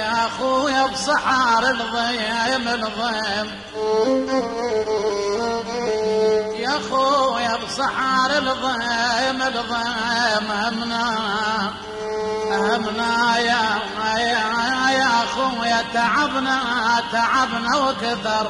يا اخويا بصحار الضيم الضيم، يا اخويا بصحار الضيم الضيم، همنا يا اخويا تعبنا وكثر.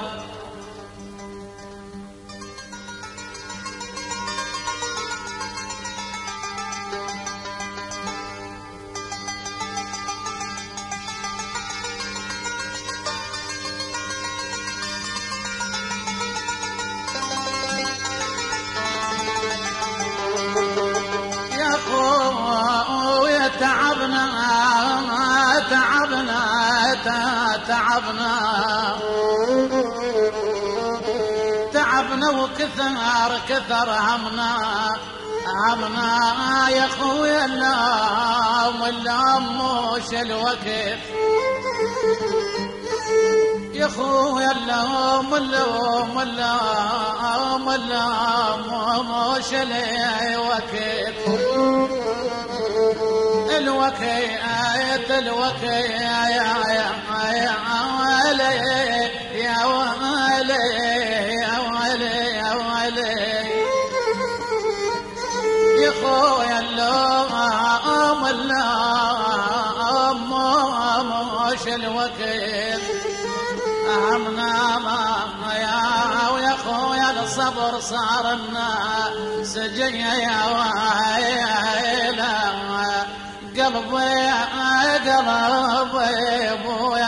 تعبنا وكثر همنا يا اخويا، اللام مش الوقت يا اخويا، اللام مش الوقت يا خويا، اللام مش الوقت همنا يا خويا، الصبر صار لنا سجن يا ويلا، قلبي ابويا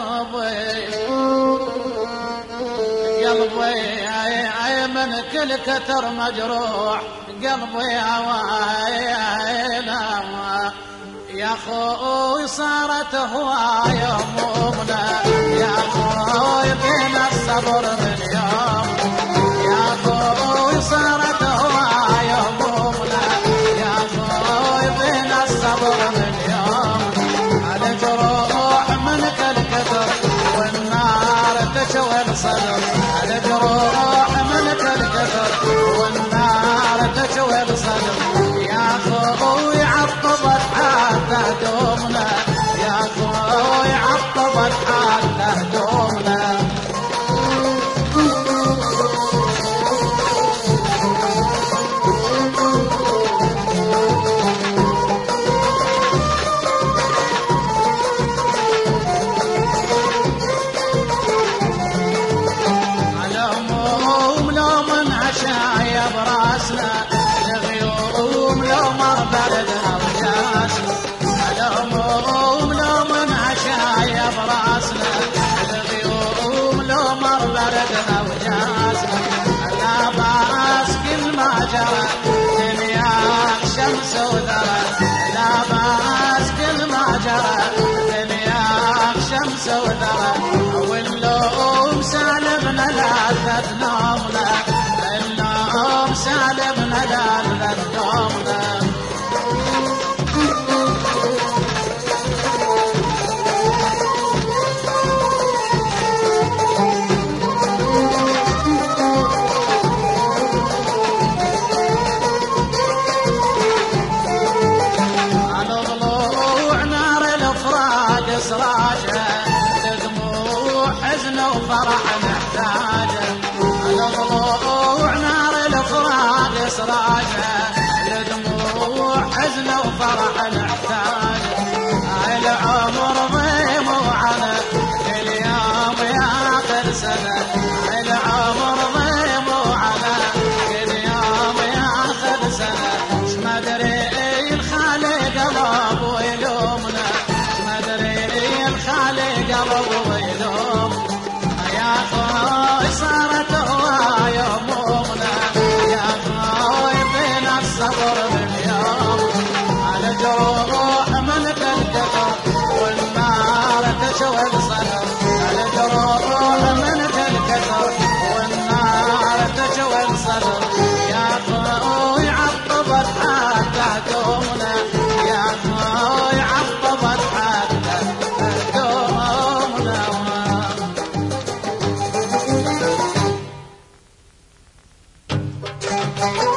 قلبي من كل كثر مجروح، قلبي يا ويلا يا خوي صارت هواية همومنا، يا خوي بينا الصبر من يوم، يا خوي صارت هواية همومنا، يا خوي بينا الصبر من يوم، على جروح من كل كثر والنار تشوي الصدر، على جروح من كل كثر والنار تشوي الصدر، يا خوي عطبت حتى دومنا، يا خوي عطبت حتى دومنا. دنياك شمس وذرى، لا باس كل ما جرى، دنياك شمس وذرى، واللوم سالبنا لذة نومنا، اللوم سالبنا لذة نومنا. فرح نحتاجه، الضلوع نار الافراق سراجه، الدموع حزن وفرح نحتاجه، العمر ضيم وعنا اليوم ياخر سنه، العمر ضيم وعنا اليوم ياخر سنه، ما ادري الخالق قلب ويلومنا، ما ادري الخالق قلب ويلومنا، يا خوي صارت هواية همومنا، يا خوي بينا الصبر من يوم، على جروح من كالكثر والنار تشوي الصدر، على جروح من كالكثر والنار تشوي الصدر، يا خوي عطبت حتى دومنا، يا خوي عطبت حتى دومنا.